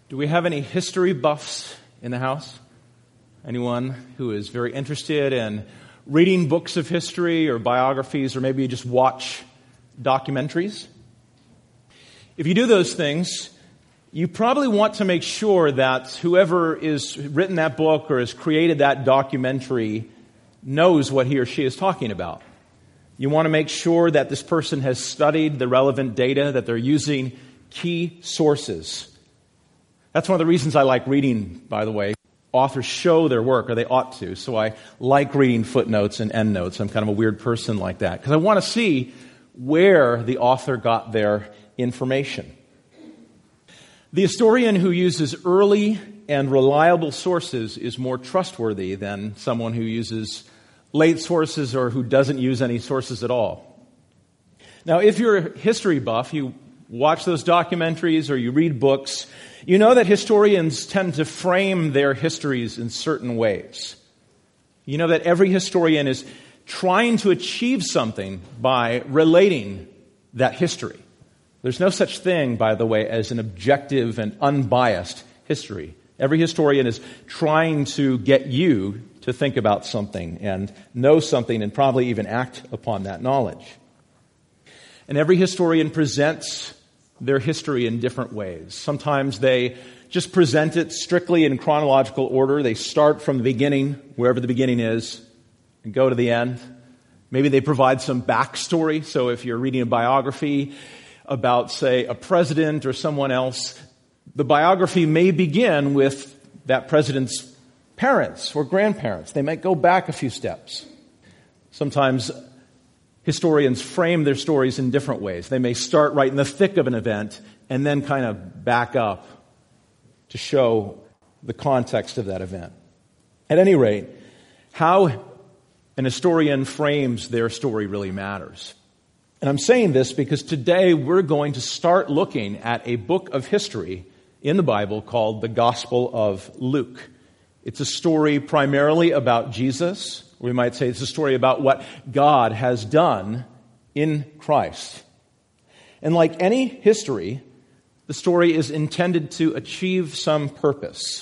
Do we have any history buffs in the house? Anyone who is very interested in reading books of history or biographies, or maybe you just watch documentaries? If you do those things, you probably want to make sure that whoever has written that book or has created that documentary knows what he or she is talking about. You want to make sure that this person has studied the relevant data, that they're using key sources. That's one of the reasons I like reading, by the way. Authors show their work, or they ought to, so I like reading footnotes and endnotes. I'm kind of a weird person like that, because I want to see where the author got their information. The historian who uses early and reliable sources is more trustworthy than someone who uses late sources or who doesn't use any sources at all. Now, if you're a history buff, you watch those documentaries or you read books, you know that historians tend to frame their histories in certain ways. You know that every historian is trying to achieve something by relating that history. There's no such thing, by the way, as an objective and unbiased history. Every historian is trying to get you to think about something and know something and probably even act upon that knowledge. And every historian presents their history in different ways. Sometimes they just present it strictly in chronological order. They start from the beginning, wherever the beginning is, and go to the end. Maybe they provide some backstory. So if you're reading a biography about, say, a president or someone else, the biography may begin with that president's parents or grandparents. They might go back a few steps. Sometimes historians frame their stories in different ways. They may start right in the thick of an event and then kind of back up to show the context of that event. At any rate, how an historian frames their story really matters. And I'm saying this because today we're going to start looking at a book of history in the Bible called the Gospel of Luke. It's a story primarily about Jesus. We might say it's a story about what God has done in Christ. And like any history, the story is intended to achieve some purpose.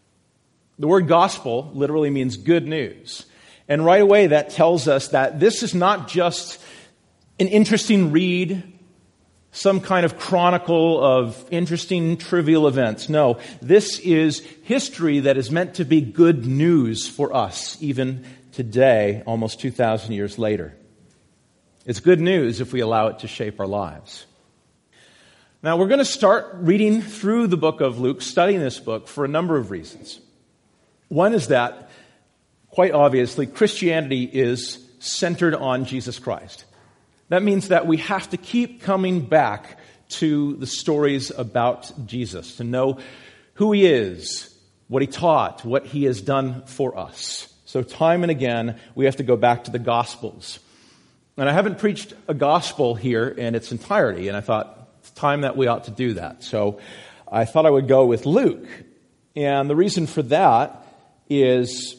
The word gospel literally means good news. And right away that tells us that this is not just an interesting read, some kind of chronicle of interesting trivial events. No, this is history that is meant to be good news for us, even today, almost 2,000 years later. It's good news if we allow it to shape our lives. Now, we're going to start reading through the book of Luke, studying this book for a number of reasons. One is that, quite obviously, Christianity is centered on Jesus Christ. That means that we have to keep coming back to the stories about Jesus, to know who he is, what he taught, what he has done for us. So time and again, we have to go back to the Gospels. And I haven't preached a gospel here in its entirety, and I thought it's time that we ought to do that. So I thought I would go with Luke. And the reason for that is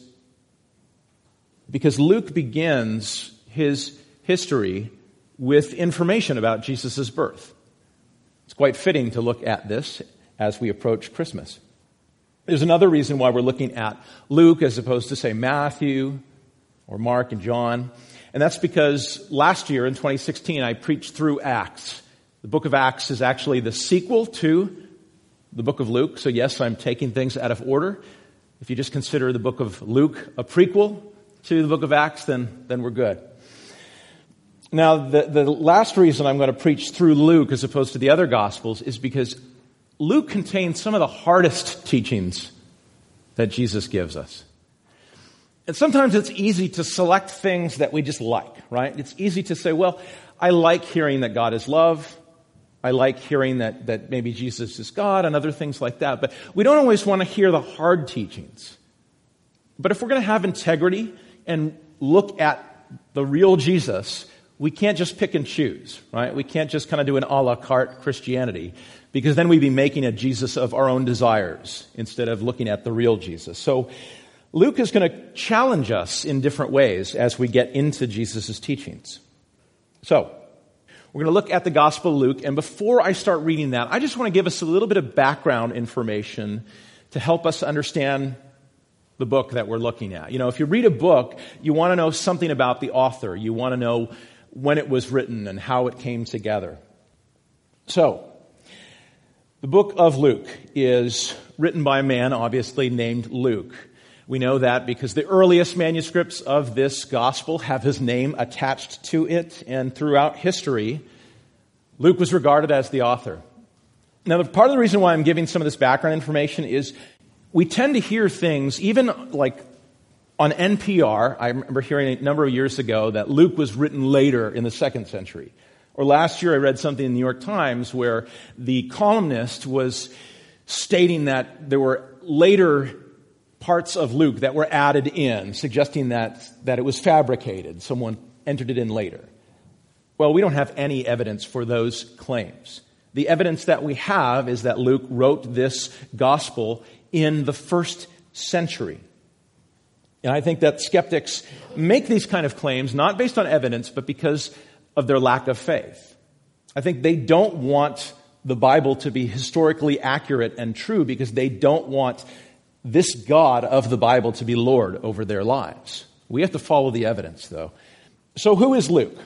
because Luke begins his history with information about Jesus' birth. It's quite fitting to look at this as we approach Christmas. There's another reason why we're looking at Luke as opposed to, say, Matthew or Mark and John. And that's because last year in 2016, I preached through Acts. The book of Acts is actually the sequel to the book of Luke. So yes, I'm taking things out of order. If you just consider the book of Luke a prequel to the book of Acts, then we're good. Now, the last reason I'm going to preach through Luke as opposed to the other Gospels is because Luke contains some of the hardest teachings that Jesus gives us. And sometimes it's easy to select things that we just like, right? It's easy to say, well, I like hearing that God is love. I like hearing that maybe Jesus is God and other things like that. But we don't always want to hear the hard teachings. But if we're going to have integrity and look at the real Jesus, we can't just pick and choose, right? We can't just kind of do an a la carte Christianity, because then we'd be making a Jesus of our own desires instead of looking at the real Jesus. So Luke is going to challenge us in different ways as we get into Jesus' teachings. So, We're going to look at the Gospel of Luke, and before I start reading that, I just want to give us a little bit of background information to help us understand the book that we're looking at. You know, if you read a book, you want to know something about the author. You want to know when it was written and how it came together. So, the book of Luke is written by a man, obviously, named Luke. We know that because the earliest manuscripts of this gospel have his name attached to it, and throughout history, Luke was regarded as the author. Now, part of the reason why I'm giving some of this background information is we tend to hear things, even like on NPR, I remember hearing a number of years ago that Luke was written later in the 2nd century. Or last year I read something in the New York Times where the columnist was stating that there were later parts of Luke that were added in, suggesting that it was fabricated. Someone entered it in later. Well, we don't have any evidence for those claims. The evidence that we have is that Luke wrote this gospel in the 1st century. And I think that skeptics make these kind of claims not based on evidence, but because of their lack of faith. I think they don't want the Bible to be historically accurate and true because they don't want this God of the Bible to be Lord over their lives. We have to follow the evidence, though. So who is Luke?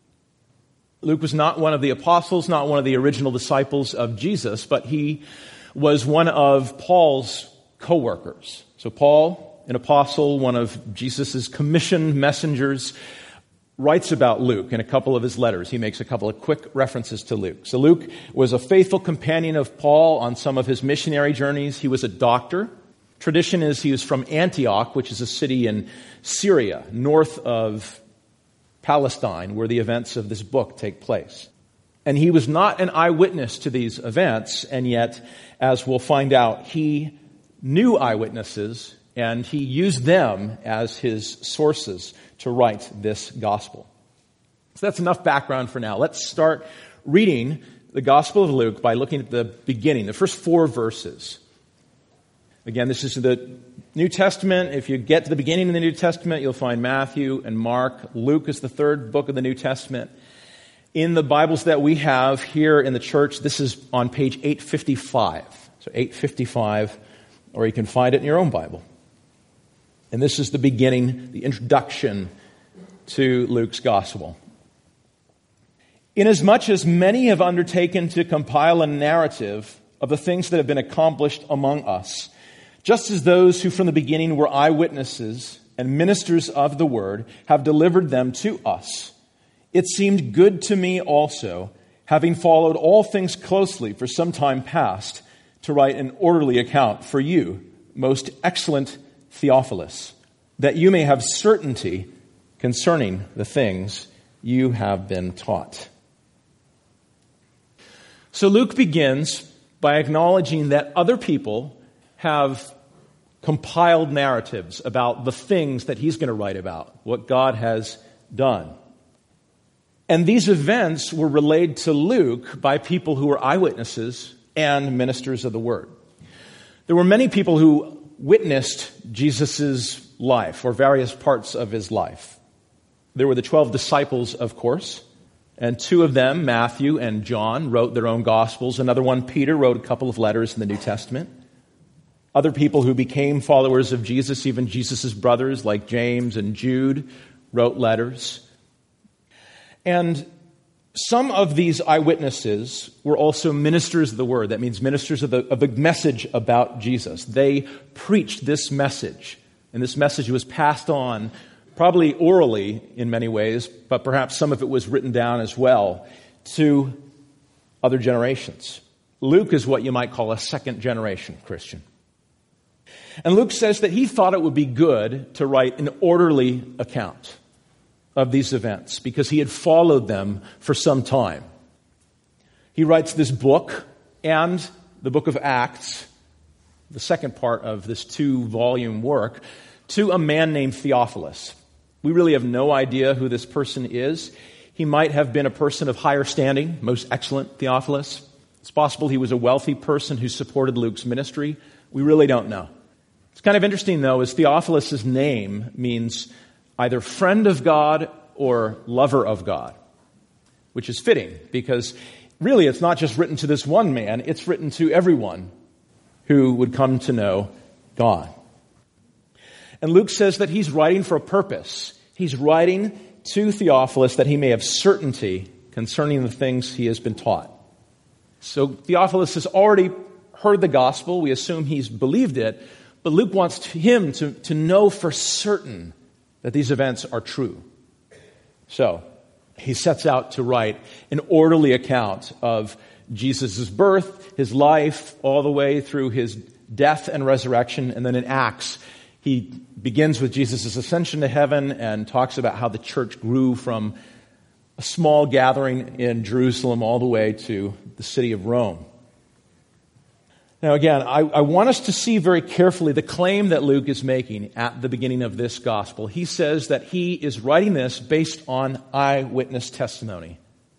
Luke was not one of the apostles, not one of the original disciples of Jesus, but he was one of Paul's co-workers. So Paul, an apostle, one of Jesus' commissioned messengers, writes about Luke in a couple of his letters. He makes a couple of quick references to Luke. So Luke was a faithful companion of Paul on some of his missionary journeys. He was a doctor. Tradition is he was from Antioch, which is a city in Syria, north of Palestine, where the events of this book take place. And he was not an eyewitness to these events, and yet, as we'll find out, he knew eyewitnesses, and he used them as his sources to write this gospel. So that's enough background for now. Let's start reading the Gospel of Luke by looking at the beginning, the first 4 verses. Again, this is the New Testament. If you get to the beginning of the New Testament, you'll find Matthew and Mark. Luke is the 3rd book of the New Testament. In the Bibles that we have here in the church, this is on page 855. So 855, or you can find it in your own Bible. And this is the beginning, the introduction to Luke's gospel. Inasmuch as many have undertaken to compile a narrative of the things that have been accomplished among us, just as those who from the beginning were eyewitnesses and ministers of the word have delivered them to us, it seemed good to me also, having followed all things closely for some time past, to write an orderly account for you, most excellent Theophilus, that you may have certainty concerning the things you have been taught. So Luke begins by acknowledging that other people have compiled narratives about the things that he's going to write about, what God has done. And these events were relayed to Luke by people who were eyewitnesses and ministers of the word. There were many people who witnessed Jesus' life, or various parts of his life. There were the 12 disciples, of course, and 2 of them, Matthew and John, wrote their own gospels. Another one, Peter, wrote a couple of letters in the New Testament. Other people who became followers of Jesus, even Jesus' brothers, like James and Jude, wrote letters. And some of these eyewitnesses were also ministers of the word. That means ministers of the message about Jesus. They preached this message, and this message was passed on, probably orally in many ways, but perhaps some of it was written down as well, to other generations. Luke is what you might call a second-generation Christian. And Luke says that he thought it would be good to write an orderly account of these events because he had followed them for some time. He writes this book and the book of Acts, the second part of this 2-volume work, to a man named Theophilus. We really have no idea who this person is. He might have been a person of higher standing, most excellent Theophilus. It's possible he was a wealthy person who supported Luke's ministry. We really don't know. It's kind of interesting, though, as Theophilus' name means either friend of God or lover of God. which is fitting because really it's not just written to this one man, it's written to everyone who would come to know God. And Luke says that he's writing for a purpose. He's writing to Theophilus that he may have certainty concerning the things he has been taught. So Theophilus has already heard the gospel. We assume he's believed it. But Luke wants him to know for certain that these events are true. So he sets out to write an orderly account of Jesus' birth, his life, all the way through his death and resurrection. And then in Acts, he begins with Jesus' ascension to heaven and talks about how the church grew from a small gathering in Jerusalem all the way to the city of Rome. Now again, I want us to see very carefully the claim that Luke is making at the beginning of this gospel. He says that he is writing this based on eyewitness testimony.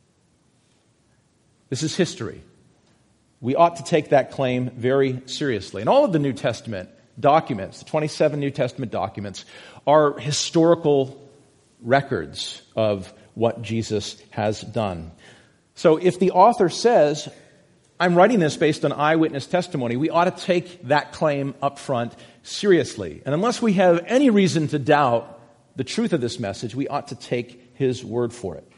This is history. We ought to take that claim very seriously. And all of the New Testament documents, the 27 New Testament documents, are historical records of what Jesus has done. So if the author says, I'm writing this based on eyewitness testimony, we ought to take that claim up front seriously. And unless we have any reason to doubt the truth of this message, we ought to take his word for it.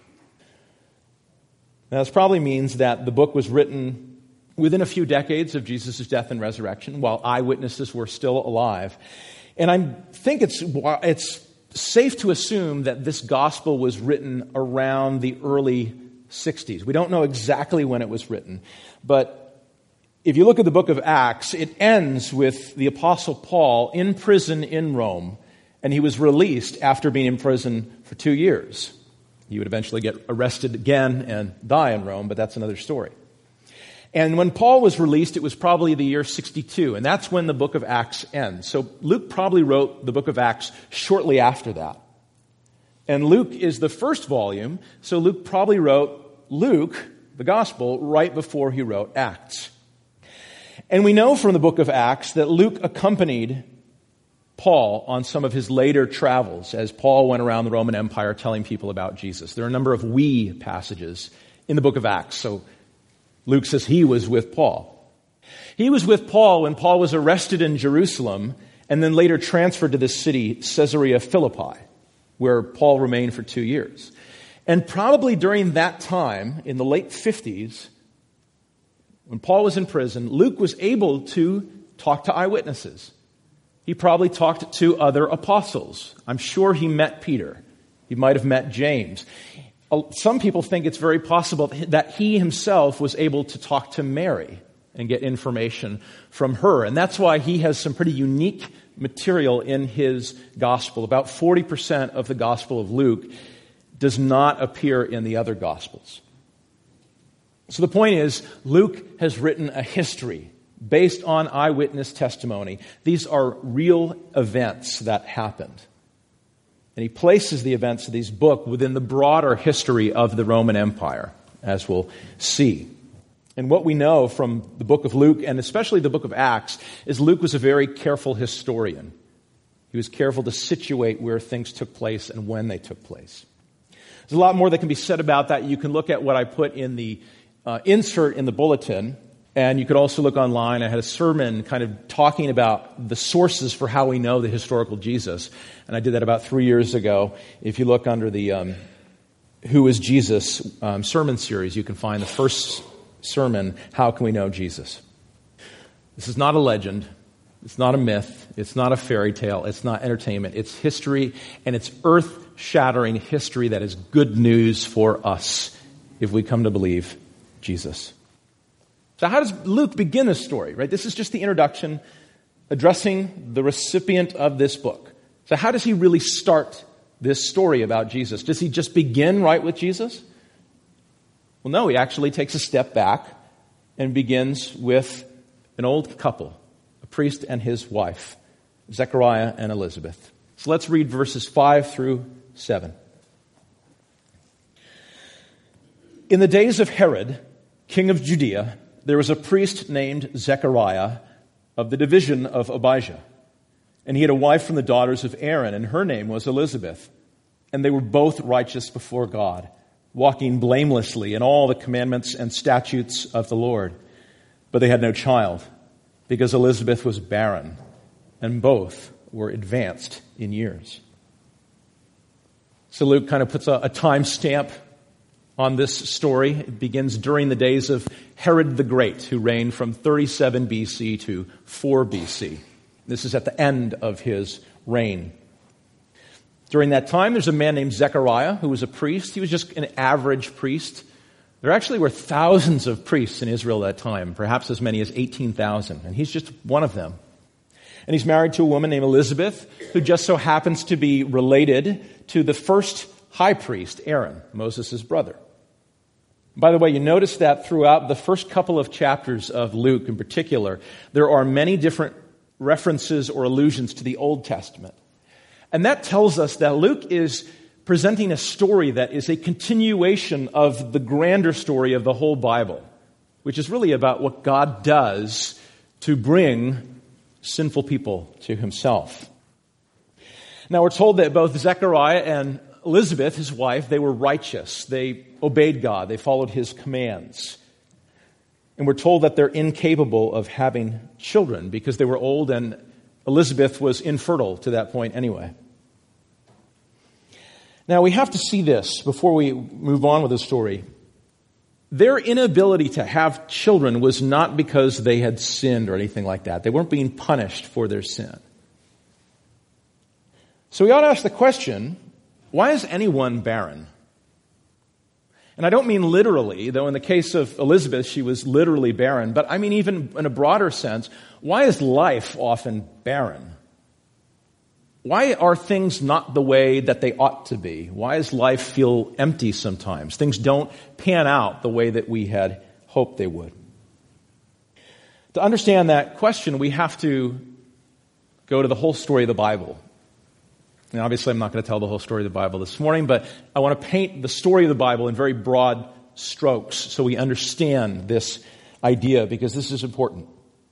Now, this probably means that the book was written within a few decades of Jesus' death and resurrection, while eyewitnesses were still alive. And I think it's safe to assume that this gospel was written around the early 60s. We don't know exactly when it was written, but if you look at the book of Acts, it ends with the Apostle Paul in prison in Rome, and he was released after being in prison for 2 years. He would eventually get arrested again and die in Rome, but that's another story. And when Paul was released, it was probably the year 62, and that's when the book of Acts ends. So Luke probably wrote the book of Acts shortly after that. And Luke is the first volume, so Luke probably wrote Luke, the gospel, right before he wrote Acts. And we know from the book of Acts that Luke accompanied Paul on some of his later travels as Paul went around the Roman Empire telling people about Jesus. There are a number of we passages in the book of Acts, so Luke says he was with Paul. He was with Paul when Paul was arrested in Jerusalem and then later transferred to this city, Caesarea Philippi, where Paul remained for 2 years. And probably during that time, in the late 50s, when Paul was in prison, Luke was able to talk to eyewitnesses. He probably talked to other apostles. I'm sure he met Peter. He might have met James. Some people think it's very possible that he himself was able to talk to Mary and get information from her. And that's why he has some pretty unique material in his gospel. About 40% of the gospel of Luke does not appear in the other gospels. So the point is, Luke has written a history based on eyewitness testimony. These are real events that happened. And he places the events of these books within the broader history of the Roman Empire, as we'll see. And what we know from the book of Luke, and especially the book of Acts, is Luke was a very careful historian. He was careful to situate where things took place and when they took place. There's a lot more that can be said about that. You can look at what I put in the insert in the bulletin, and you could also look online. I had a sermon kind of talking about the sources for how we know the historical Jesus. And I did that about 3 years ago. If you look under the Who is Jesus sermon series, you can find the first sermon, How Can We Know Jesus? This is not a legend. It's not a myth. It's not a fairy tale. It's not entertainment. It's history, and it's earth-shattering history that is good news for us if we come to believe Jesus. So how does Luke begin this story, right? This is just the introduction addressing the recipient of this book. So how does he really start this story about Jesus? Does he just begin right with Jesus? Well, no, he actually takes a step back and begins with an old couple, a priest and his wife, Zechariah and Elizabeth. So let's read verses 5 through 7. In the days of Herod, king of Judea, there was a priest named Zechariah of the division of Abijah. And he had a wife from the daughters of Aaron, and her name was Elizabeth. And they were both righteous before God. walking blamelessly in all the commandments and statutes of the Lord. But they had no child, because Elizabeth was barren, and both were advanced in years. So Luke kind of puts a time stamp on this story. It begins during the days of Herod the Great, who reigned from 37 BC to 4 BC. This is at the end of his reign. During that time, there's a man named Zechariah who was a priest. He was just an average priest. There actually were thousands of priests in Israel at that time, perhaps as many as 18,000, and he's just one of them. And he's married to a woman named Elizabeth, who just so happens to be related to the first high priest, Aaron, Moses' brother. By the way, you notice that throughout the first couple of chapters of Luke in particular, there are many different references or allusions to the Old Testament. And that tells us that Luke is presenting a story that is a continuation of the grander story of the whole Bible, which is really about what God does to bring sinful people to himself. Now, we're told that both Zechariah and Elizabeth, his wife, they were righteous. They obeyed God. They followed his commands. And we're told that they're incapable of having children because they were old and Elizabeth was infertile to that point anyway. Now, we have to see this before we move on with the story. Their inability to have children was not because they had sinned or anything like that. They weren't being punished for their sin. So we ought to ask the question, why is anyone barren? And I don't mean literally, though in the case of Elizabeth, she was literally barren, but I mean even in a broader sense, why is life often barren? Why are things not the way that they ought to be? Why does life feel empty sometimes? Things don't pan out the way that we had hoped they would. To understand that question, we have to go to the whole story of the Bible. And obviously, I'm not going to tell the whole story of the Bible this morning, but I want to paint the story of the Bible in very broad strokes so we understand this idea, because this is important.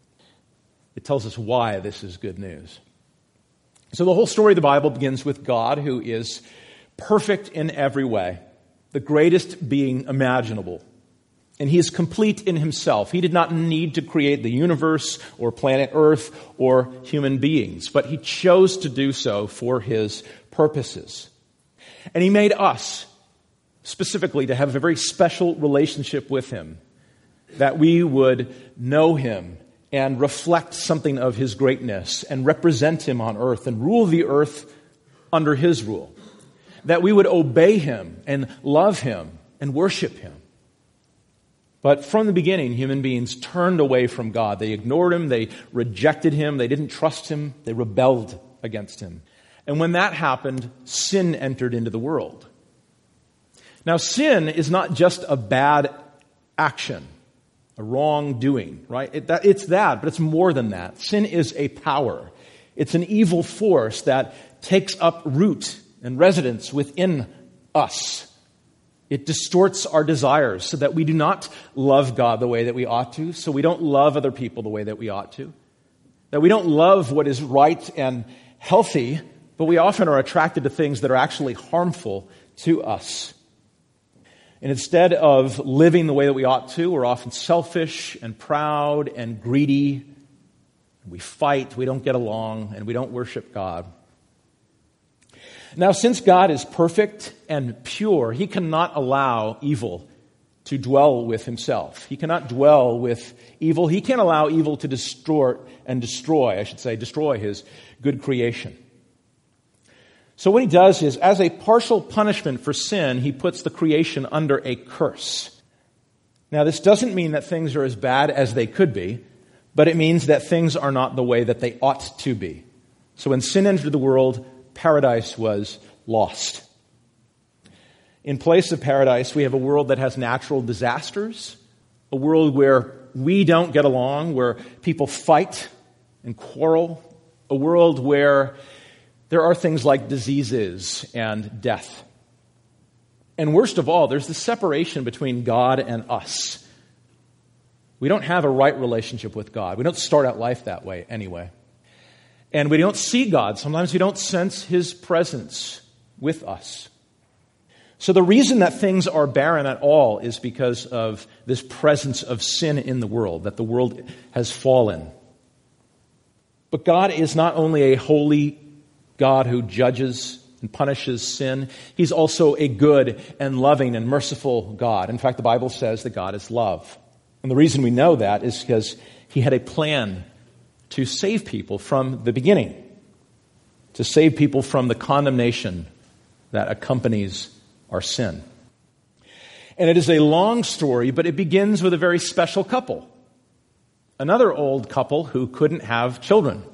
It tells us why this is good news. So the whole story of the Bible begins with God, who is perfect in every way, the greatest being imaginable. And he is complete in himself. He did not need to create the universe or planet Earth or human beings, but he chose to do so for his purposes. And he made us specifically to have a very special relationship with him, that we would know him and reflect something of his greatness and represent him on earth and rule the earth under his rule. That we would obey him and love him and worship him. But from the beginning, human beings turned away from God. They ignored him, they rejected him, they didn't trust him, they rebelled against him. And when that happened, sin entered into the world. Now, sin is not just a bad action, a wrongdoing, right? It's that, but it's more than that. Sin is a power. It's an evil force that takes up root and residence within us. It distorts our desires so that we do not love God the way that we ought to, so we don't love other people the way that we ought to, that we don't love what is right and healthy, but we often are attracted to things that are actually harmful to us. And instead of living the way that we ought to, we're often selfish and proud and greedy. We fight, we don't get along, and we don't worship God. Now, since God is perfect and pure, he cannot allow evil to dwell with himself. He cannot dwell with evil. He can't allow evil to destroy his good creation. So what he does is, as a partial punishment for sin, he puts the creation under a curse. Now, this doesn't mean that things are as bad as they could be, but it means that things are not the way that they ought to be. So when sin entered the world, paradise was lost. In place of paradise, we have a world that has natural disasters, a world where we don't get along, where people fight and quarrel, a world where there are things like diseases and death. And worst of all, there's the separation between God and us. We don't have a right relationship with God. We don't start out life that way anyway. And we don't see God. Sometimes we don't sense his presence with us. So the reason that things are barren at all is because of this presence of sin in the world, that the world has fallen. But God is not only a holy God who judges and punishes sin, He's also a good and loving and merciful God. In fact, the Bible says that God is love. And the reason we know that is because He had a plan to save people from the beginning, to save people from the condemnation that accompanies our sin. And it is a long story, but it begins with a very special couple. Another old couple who couldn't have children,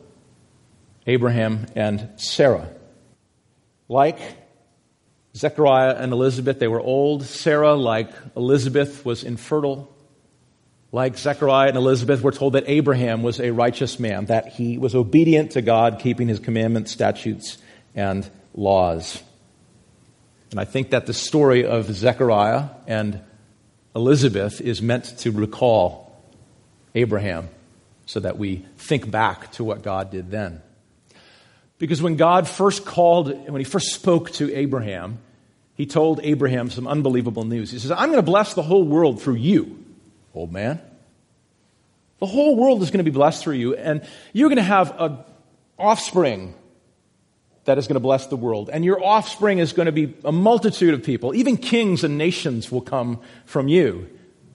Abraham and Sarah. Like Zechariah and Elizabeth, they were old. Sarah, like Elizabeth, was infertile. Like Zechariah and Elizabeth, we're told that Abraham was a righteous man, that he was obedient to God, keeping His commandments, statutes, and laws. And I think that the story of Zechariah and Elizabeth is meant to recall Abraham so that we think back to what God did then. Because when God first when He first spoke to Abraham, He told Abraham some unbelievable news. He says, I'm going to bless the whole world through you, old man. The whole world is going to be blessed through you, and you're going to have an offspring that is going to bless the world. And your offspring is going to be a multitude of people. Even kings and nations will come from you.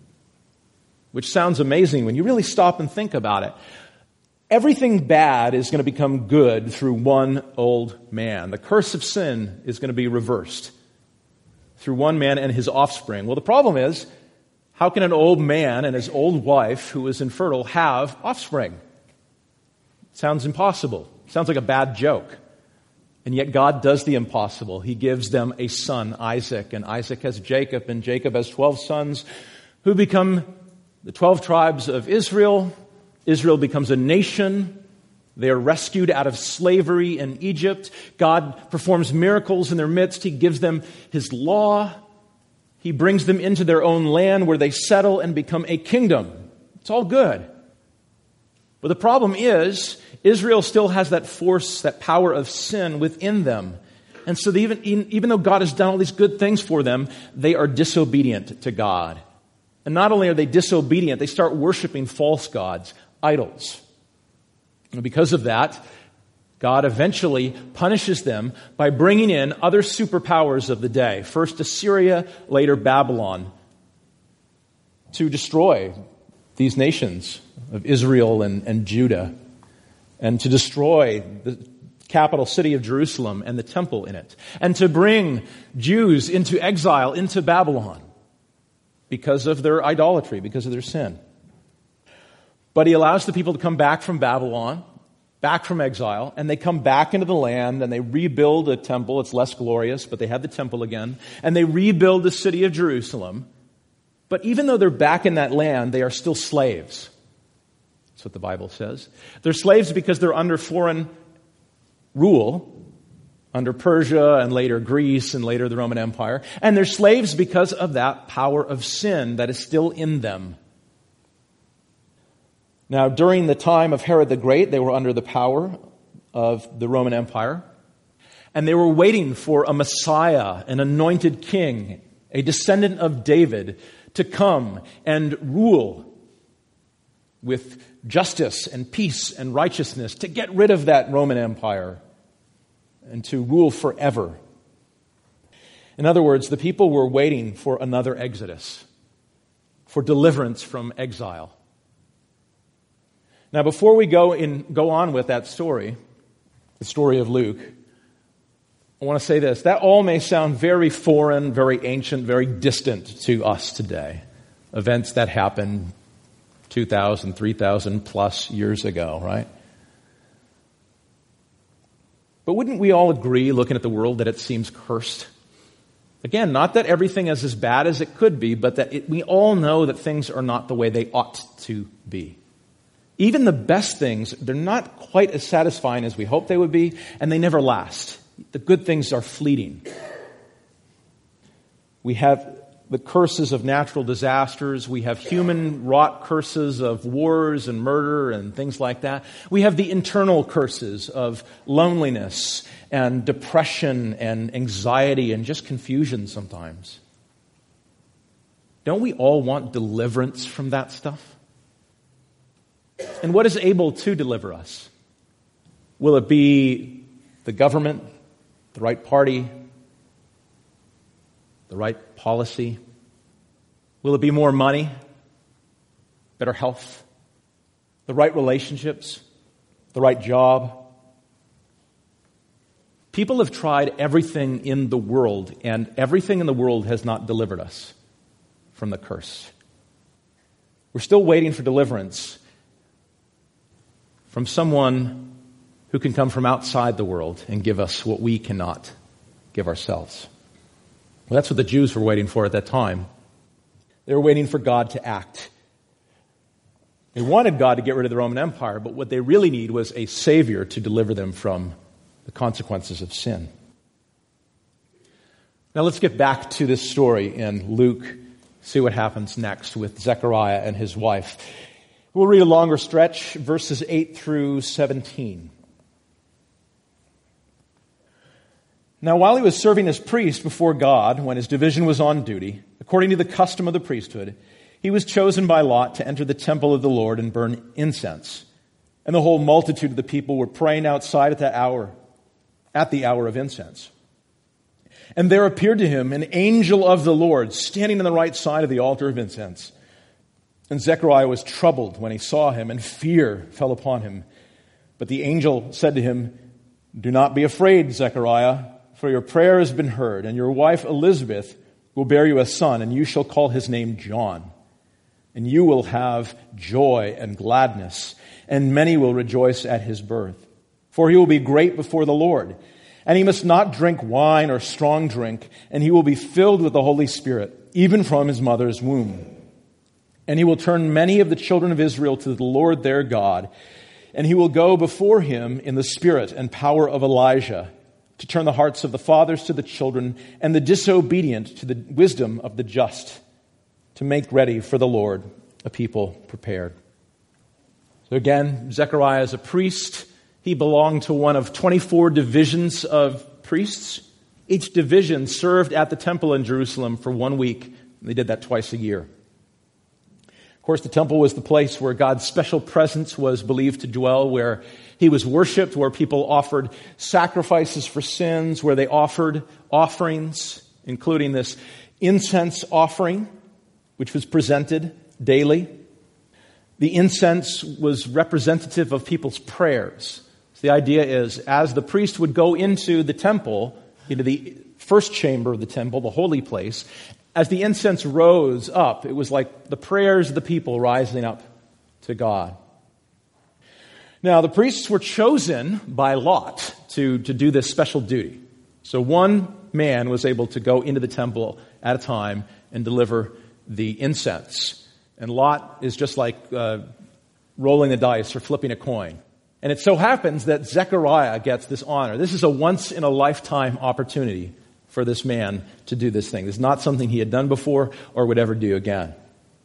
Which sounds amazing when you really stop and think about it. Everything bad is going to become good through one old man. The curse of sin is going to be reversed through one man and his offspring. Well, the problem is, how can an old man and his old wife who is infertile have offspring? Sounds impossible. Sounds like a bad joke. And yet God does the impossible. He gives them a son, Isaac, and Isaac has Jacob, and Jacob has 12 sons who become the 12 tribes of Israel. Israel becomes a nation. They are rescued out of slavery in Egypt. God performs miracles in their midst. He gives them His law. He brings them into their own land where they settle and become a kingdom. It's all good. But the problem is, Israel still has that force, that power of sin within them. And so even though God has done all these good things for them, they are disobedient to God. And not only are they disobedient, they start worshiping false gods, idols. And because of that, God eventually punishes them by bringing in other superpowers of the day. First Assyria, later Babylon, to destroy these nations of Israel and Judah, and to destroy the capital city of Jerusalem and the temple in it, and to bring Jews into exile into Babylon because of their idolatry, because of their sin. But He allows the people to come back from Babylon, back from exile, and they come back into the land and they rebuild a temple. It's less glorious, but they have the temple again, and they rebuild the city of Jerusalem. But even though they're back in that land, they are still slaves. That's what the Bible says. They're slaves because they're under foreign rule, under Persia and later Greece and later the Roman Empire. And they're slaves because of that power of sin that is still in them. Now, during the time of Herod the Great, they were under the power of the Roman Empire. And they were waiting for a Messiah, an anointed king, a descendant of David, to come and rule with justice and peace and righteousness, to get rid of that Roman Empire and to rule forever. In other words, the people were waiting for another Exodus, for deliverance from exile. Now, before we go on with that story, the story of Luke, I want to say this. That all may sound very foreign, very ancient, very distant to us today. Events that happened 2,000, 3,000 plus years ago, right? But wouldn't we all agree, looking at the world, that it seems cursed? Again, not that everything is as bad as it could be, but that we all know that things are not the way they ought to be. Even the best things, they're not quite as satisfying as we hope they would be, and they never last. The good things are fleeting. We have the curses of natural disasters. We have human-wrought curses of wars and murder and things like that. We have the internal curses of loneliness and depression and anxiety and just confusion sometimes. Don't we all want deliverance from that stuff? And what is able to deliver us? Will it be the government, the right party, the right policy? Will it be more money, better health, the right relationships, the right job? People have tried everything in the world, and everything in the world has not delivered us from the curse. We're still waiting for deliverance from someone who can come from outside the world and give us what we cannot give ourselves. Well, that's what the Jews were waiting for at that time. They were waiting for God to act. They wanted God to get rid of the Roman Empire, but what they really need was a Savior to deliver them from the consequences of sin. Now let's get back to this story in Luke, see what happens next with Zechariah and his wife. We'll read a longer stretch, verses 8 through 17. Now, while he was serving as priest before God, when his division was on duty, according to the custom of the priesthood, he was chosen by lot to enter the temple of the Lord and burn incense. And the whole multitude of the people were praying outside at the hour of incense. And there appeared to him an angel of the Lord standing on the right side of the altar of incense. And Zechariah was troubled when he saw him, and fear fell upon him. But the angel said to him, "Do not be afraid, Zechariah, for your prayer has been heard, and your wife Elizabeth will bear you a son, and you shall call his name John. And you will have joy and gladness, and many will rejoice at his birth. For he will be great before the Lord, and he must not drink wine or strong drink, and he will be filled with the Holy Spirit, even from his mother's womb. And he will turn many of the children of Israel to the Lord their God, and he will go before him in the spirit and power of Elijah, to turn the hearts of the fathers to the children, and the disobedient to the wisdom of the just, to make ready for the Lord a people prepared." So again, Zechariah is a priest. He belonged to one of 24 divisions of priests. Each division served at the temple in Jerusalem for 1 week. They did that twice a year. Of course, the temple was the place where God's special presence was believed to dwell, where he was worshipped, where people offered sacrifices for sins, where they offered offerings, including this incense offering, which was presented daily. The incense was representative of people's prayers. So the idea is, as the priest would go into the temple, into the first chamber of the temple, the holy place, as the incense rose up, it was like the prayers of the people rising up to God. Now, the priests were chosen by lot to do this special duty. So one man was able to go into the temple at a time and deliver the incense. And Lot is just like rolling the dice or flipping a coin. And it so happens that Zechariah gets this honor. This is a once-in-a-lifetime opportunity for this man to do this thing. It's not something he had done before or would ever do again.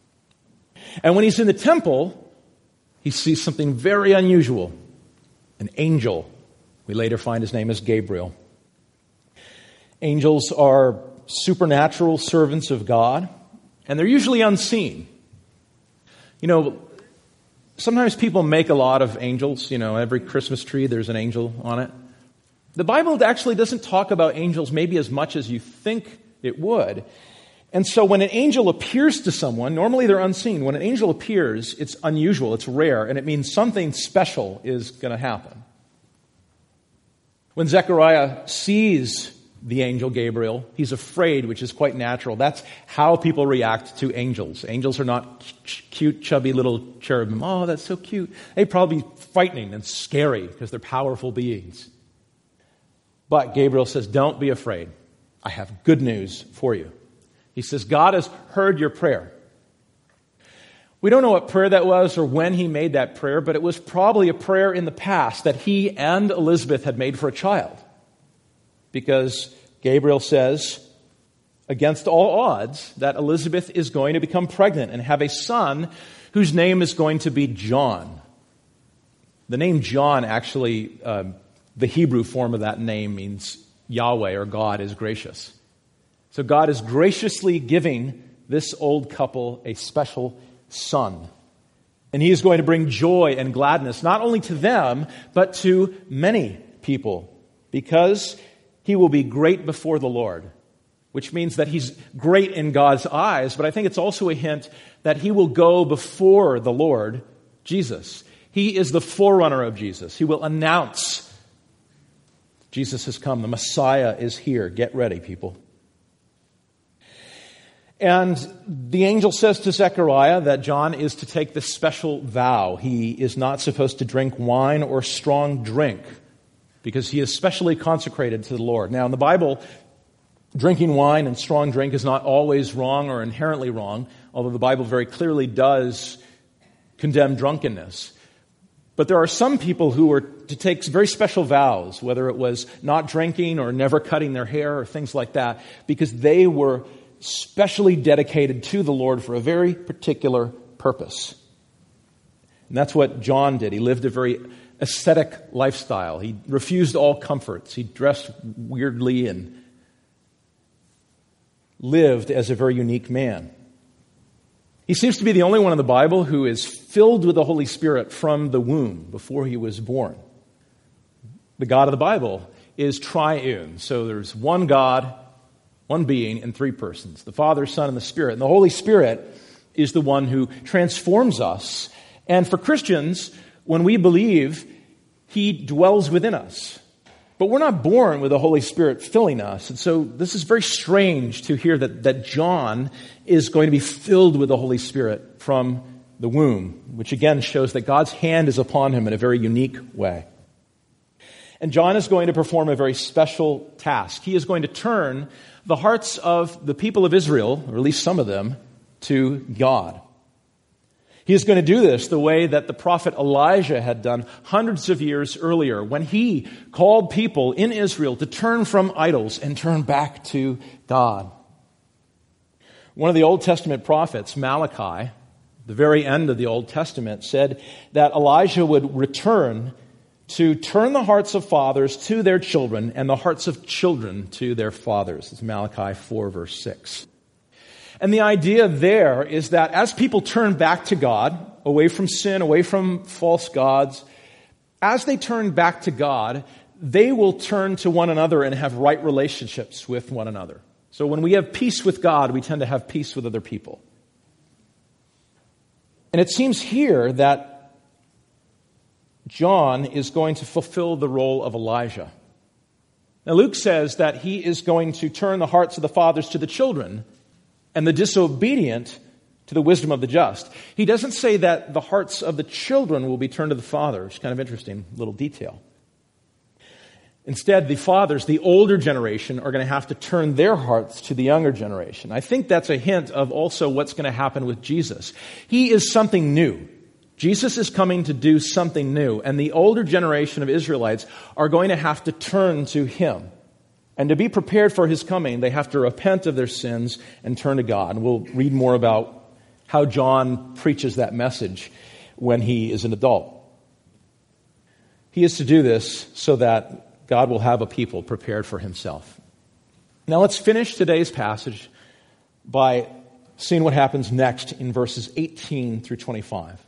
And when he's in the temple, he sees something very unusual. An angel. We later find his name is Gabriel. Angels are supernatural servants of God, and they're usually unseen. You know, sometimes people make a lot of angels. You know, every Christmas tree there's an angel on it. The Bible actually doesn't talk about angels maybe as much as you think it would. And so when an angel appears to someone, normally they're unseen. When an angel appears, it's unusual, it's rare, and it means something special is going to happen. When Zechariah sees the angel Gabriel, he's afraid, which is quite natural. That's how people react to angels. Angels are not cute, chubby little cherubim. Oh, that's so cute. They're probably frightening and scary because they're powerful beings. But Gabriel says, don't be afraid. I have good news for you. He says, God has heard your prayer. We don't know what prayer that was or when he made that prayer, but it was probably a prayer in the past that he and Elizabeth had made for a child. Because Gabriel says, against all odds, that Elizabeth is going to become pregnant and have a son whose name is going to be John. The name John actually, the Hebrew form of that name means Yahweh, or God is gracious. So God is graciously giving this old couple a special son. And he is going to bring joy and gladness, not only to them, but to many people, because he will be great before the Lord, which means that he's great in God's eyes, but I think it's also a hint that he will go before the Lord, Jesus. He is the forerunner of Jesus. He will announce Jesus has come. The Messiah is here. Get ready, people. And the angel says to Zechariah that John is to take this special vow. He is not supposed to drink wine or strong drink because he is specially consecrated to the Lord. Now, in the Bible, drinking wine and strong drink is not always wrong or inherently wrong, although the Bible very clearly does condemn drunkenness. But there are some people who were to take very special vows, whether it was not drinking or never cutting their hair or things like that, because they were specially dedicated to the Lord for a very particular purpose. And that's what John did. He lived a very ascetic lifestyle. He refused all comforts. He dressed weirdly and lived as a very unique man. He seems to be the only one in the Bible who is filled with the Holy Spirit from the womb before he was born. The God of the Bible is triune. So there's one God, one being in three persons, the Father, Son, and the Spirit. And the Holy Spirit is the one who transforms us. And for Christians, when we believe, he dwells within us. But we're not born with the Holy Spirit filling us. And so this is very strange to hear that John is going to be filled with the Holy Spirit from the womb, which again shows that God's hand is upon him in a very unique way. And John is going to perform a very special task. He is going to turn the hearts of the people of Israel, or at least some of them, to God. He is going to do this the way that the prophet Elijah had done hundreds of years earlier when he called people in Israel to turn from idols and turn back to God. One of the Old Testament prophets, Malachi, the very end of the Old Testament, said that Elijah would return to turn the hearts of fathers to their children and the hearts of children to their fathers. It's Malachi 4, verse 6. And the idea there is that as people turn back to God, away from sin, away from false gods, as they turn back to God, they will turn to one another and have right relationships with one another. So when we have peace with God, we tend to have peace with other people. And it seems here that John is going to fulfill the role of Elijah. Now Luke says that he is going to turn the hearts of the fathers to the children and the disobedient to the wisdom of the just. He doesn't say that the hearts of the children will be turned to the fathers. Kind of interesting little detail. Instead, the fathers, the older generation, are going to have to turn their hearts to the younger generation. I think that's a hint of also what's going to happen with Jesus. He is something new. Jesus is coming to do something new, and the older generation of Israelites are going to have to turn to him. And to be prepared for his coming, they have to repent of their sins and turn to God. And we'll read more about how John preaches that message when he is an adult. He is to do this so that God will have a people prepared for himself. Now let's finish today's passage by seeing what happens next in verses 18 through 25.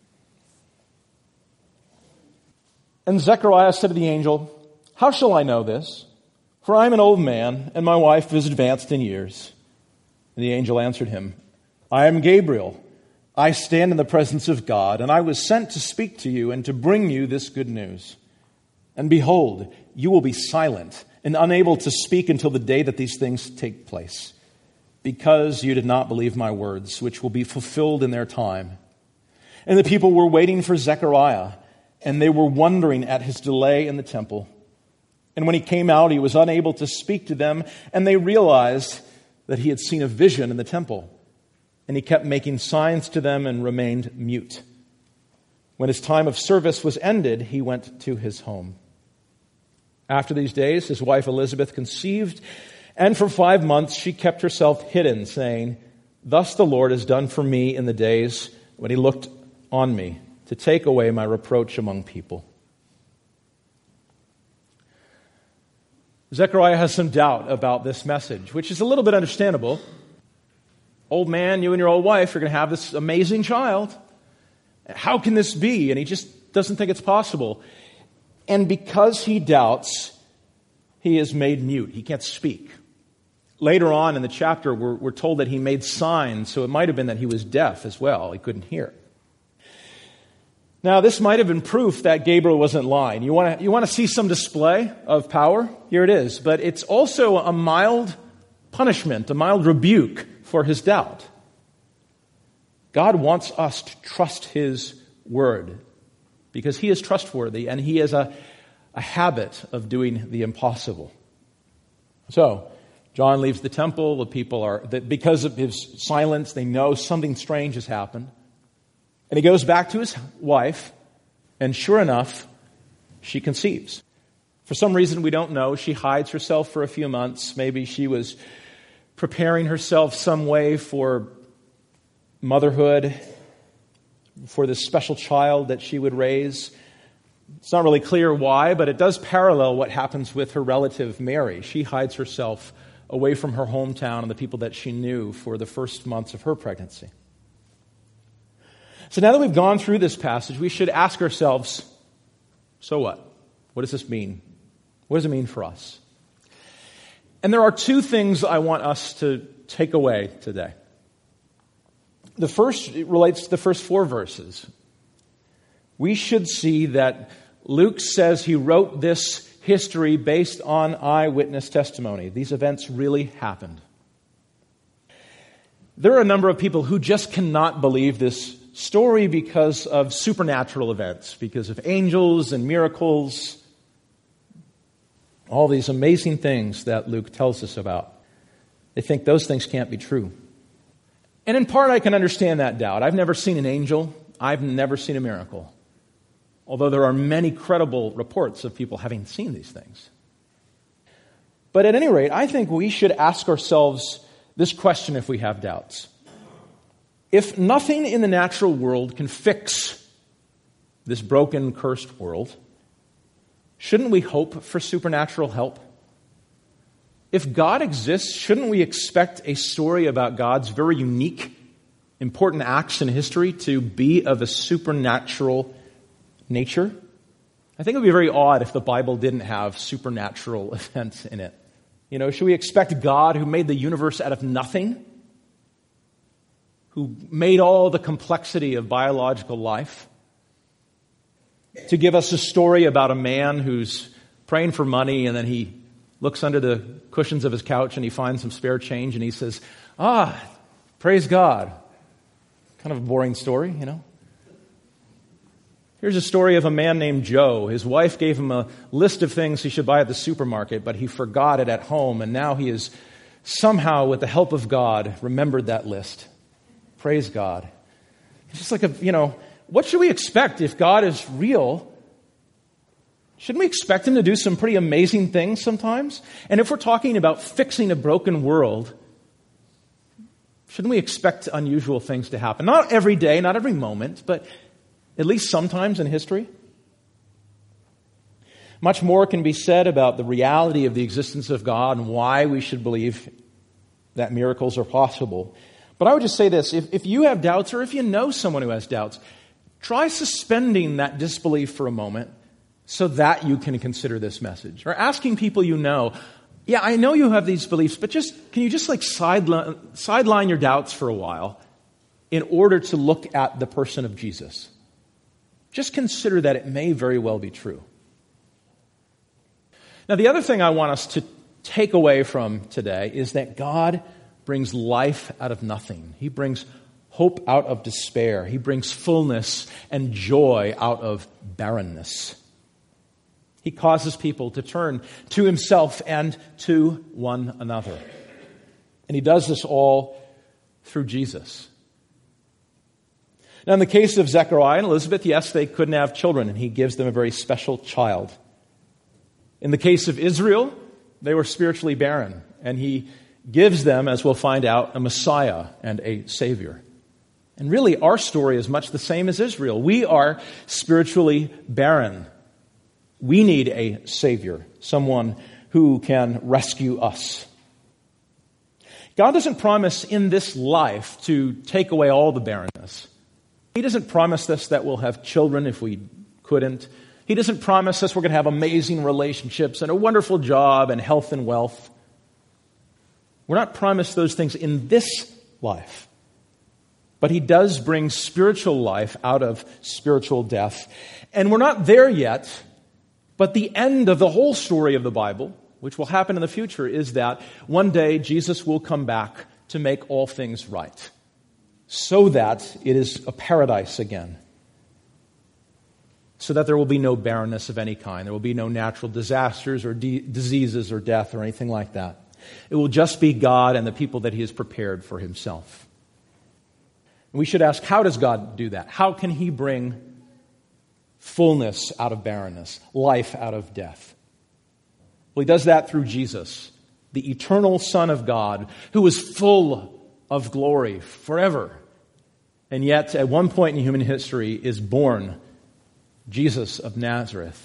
And Zechariah said to the angel, "How shall I know this? For I am an old man, and my wife is advanced in years." And the angel answered him, "I am Gabriel. I stand in the presence of God, and I was sent to speak to you and to bring you this good news. And behold, you will be silent and unable to speak until the day that these things take place, because you did not believe my words, which will be fulfilled in their time." And the people were waiting for Zechariah, and they were wondering at his delay in the temple. And when he came out, he was unable to speak to them, and they realized that he had seen a vision in the temple. And he kept making signs to them and remained mute. When his time of service was ended, he went to his home. After these days, his wife Elizabeth conceived, And for 5 months she kept herself hidden, saying, "Thus the Lord has done for me in the days when he looked on me, to take away my reproach among people." Zechariah has some doubt about this message, which is a little bit understandable. Old man, you and your old wife are going to have this amazing child. How can this be? And he just doesn't think it's possible. And because he doubts, he is made mute. He can't speak. Later on in the chapter, we're told that he made signs, so it might have been that he was deaf as well. He couldn't hear. Now, this might have been proof that Gabriel wasn't lying. You want to see some display of power? Here it is. But it's also a mild punishment, a mild rebuke for his doubt. God wants us to trust his word because he is trustworthy and he has a habit of doing the impossible. So, John leaves the temple. The people are, because of his silence, they know something strange has happened. And he goes back to his wife, and sure enough, she conceives. For some reason we don't know, she hides herself for a few months. Maybe she was preparing herself some way for motherhood, for this special child that she would raise. It's not really clear why, but it does parallel what happens with her relative Mary. She hides herself away from her hometown and the people that she knew for the first months of her pregnancy. So now that we've gone through this passage, we should ask ourselves, so what? What does this mean? What does it mean for us? And there are two things I want us to take away today. The first relates to the first 4 verses. We should see that Luke says he wrote this history based on eyewitness testimony. These events really happened. There are a number of people who just cannot believe this story because of supernatural events, because of angels and miracles, all these amazing things that Luke tells us about. They think those things can't be true. And in part, I can understand that doubt. I've never seen an angel. I've never seen a miracle. Although there are many credible reports of people having seen these things. But at any rate, I think we should ask ourselves this question if we have doubts. If nothing in the natural world can fix this broken, cursed world, shouldn't we hope for supernatural help? If God exists, shouldn't we expect a story about God's very unique, important acts in history to be of a supernatural nature? I think it would be very odd if the Bible didn't have supernatural events in it. Should we expect God, who made the universe out of nothing, who made all the complexity of biological life, to give us a story about a man who's praying for money and then he looks under the cushions of his couch and he finds some spare change and he says, praise God. Kind of a boring story, Here's a story of a man named Joe. His wife gave him a list of things he should buy at the supermarket, but he forgot it at home, and now he is somehow, with the help of God, remembered that list. Praise God. It's just like what should we expect if God is real? Shouldn't we expect him to do some pretty amazing things sometimes? And if we're talking about fixing a broken world, shouldn't we expect unusual things to happen? Not every day, not every moment, but at least sometimes in history. Much more can be said about the reality of the existence of God and why we should believe that miracles are possible. But I would just say this, if you have doubts or if you know someone who has doubts, try suspending that disbelief for a moment so that you can consider this message. Or asking people you know, I know you have these beliefs, but can you just sideline your doubts for a while in order to look at the person of Jesus? Just consider that it may very well be true. Now, the other thing I want us to take away from today is that God brings life out of nothing. He brings hope out of despair. He brings fullness and joy out of barrenness. He causes people to turn to himself and to one another. And he does this all through Jesus. Now, in the case of Zechariah and Elizabeth, yes, they couldn't have children, and he gives them a very special child. In the case of Israel, They were spiritually barren. And he gives them, as we'll find out, a Messiah and a Savior. And really, our story is much the same as Israel. We are spiritually barren. We need a Savior, someone who can rescue us. God doesn't promise in this life to take away all the barrenness. He doesn't promise us that we'll have children if we couldn't. He doesn't promise us we're going to have amazing relationships and a wonderful job and health and wealth. We're not promised those things in this life. But he does bring spiritual life out of spiritual death. And we're not there yet, but the end of the whole story of the Bible, which will happen in the future, is that one day Jesus will come back to make all things right, so that it is a paradise again, so that there will be no barrenness of any kind. There will be no natural disasters or diseases or death or anything like that. It will just be God and the people that he has prepared for himself. We should ask, how does God do that? How can he bring fullness out of barrenness, life out of death? Well, he does that through Jesus, the eternal Son of God, who was full of glory forever. And yet, at one point in human history, is born Jesus of Nazareth.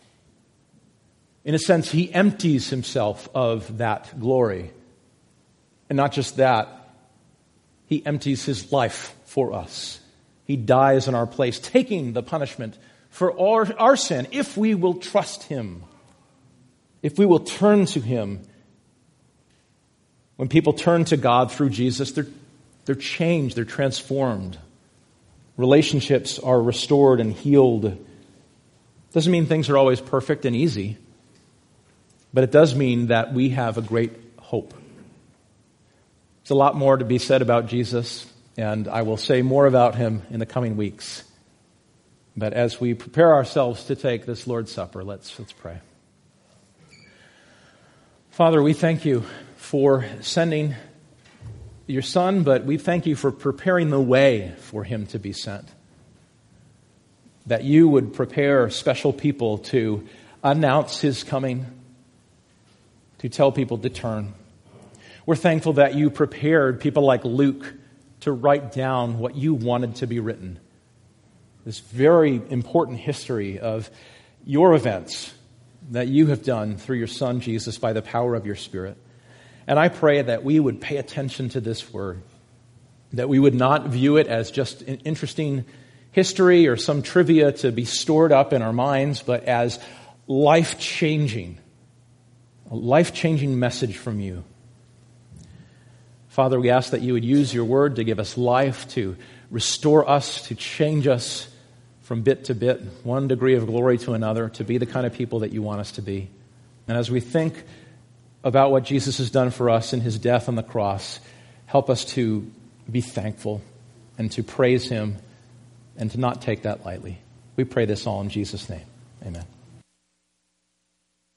In a sense, he empties himself of that glory. And not just that, he empties his life for us. He dies in our place, taking the punishment for our sin, if we will trust him, if we will turn to him. When people turn to God through Jesus, they're changed, they're transformed. Relationships are restored and healed. Doesn't mean things are always perfect and easy, but it does mean that we have a great hope. There's a lot more to be said about Jesus, and I will say more about him in the coming weeks. But as we prepare ourselves to take this Lord's Supper, let's pray. Father, we thank you for sending your Son, but we thank you for preparing the way for him to be sent. That you would prepare special people to announce his coming, to tell people to turn. We're thankful that you prepared people like Luke to write down what you wanted to be written. This very important history of your events that you have done through your Son, Jesus, by the power of your Spirit. And I pray that we would pay attention to this word, that we would not view it as just an interesting history or some trivia to be stored up in our minds, but as life-changing, a life-changing message from you. Father, we ask that you would use your word to give us life, to restore us, to change us from bit to bit, one degree of glory to another, to be the kind of people that you want us to be. And as we think about what Jesus has done for us in his death on the cross, help us to be thankful and to praise him and to not take that lightly. We pray this all in Jesus' name. Amen.